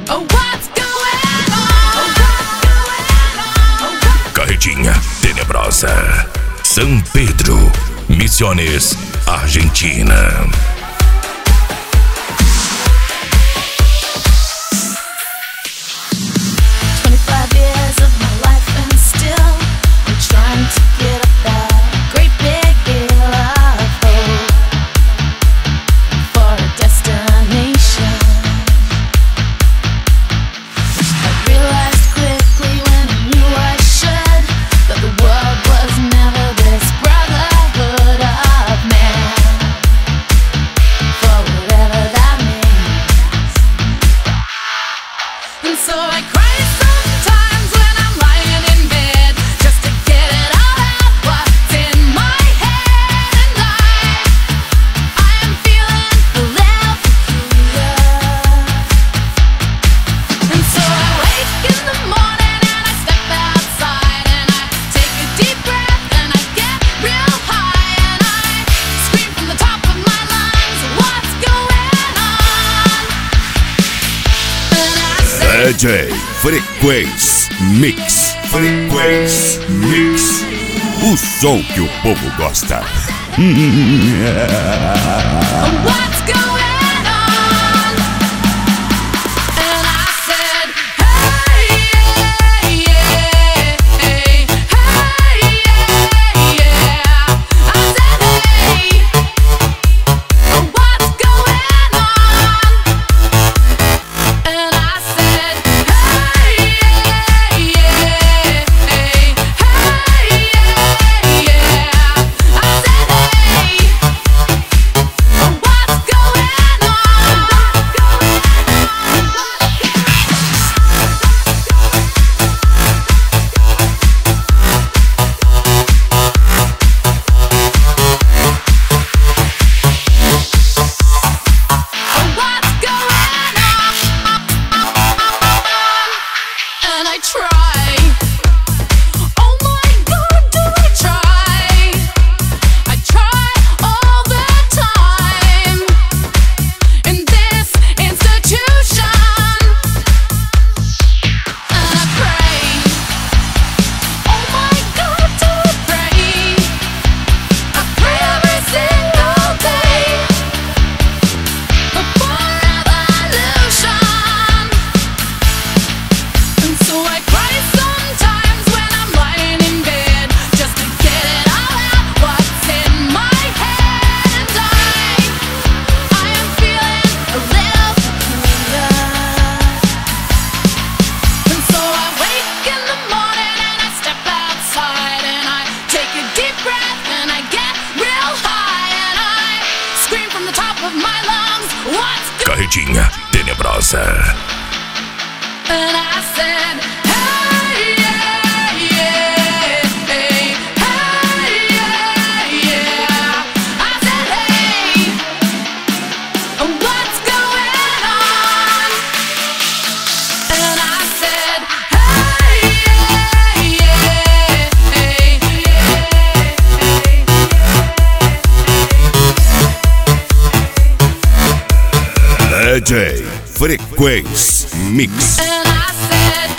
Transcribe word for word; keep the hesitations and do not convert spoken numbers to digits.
Carretinha Tenebrosa, São Pedro, Misiones, Argentina. D J Frequência Mix. Frequência Mix. O som que o povo gosta. What's going on? And I said, hey, yeah, yeah, hey, hey, yeah, yeah. I said, hey, what's going on? And I said, hey, yeah, yeah, hey, hey, yeah, yeah. I said, hey. What's going on? And I try. Oh my God, do I try? I try all the time in this institution, and I pray. Oh my God, do I pray? I pray every single day for revolution. And so I cry sometimes when I'm lying in bed, just to get it all out what's in my head. And I, I am feeling a little peculiar. And so I wake in the morning and I step outside and I take a deep breath and I get real high and I scream from the top of my lungs, what's going on? Carretinha Tenebrosa. And I said, hey, yeah, yeah, hey, hey, yeah, yeah. I said, hey, what's going on? And I said, hey, yeah, yeah, hey, D J Frequência Mix. and I said,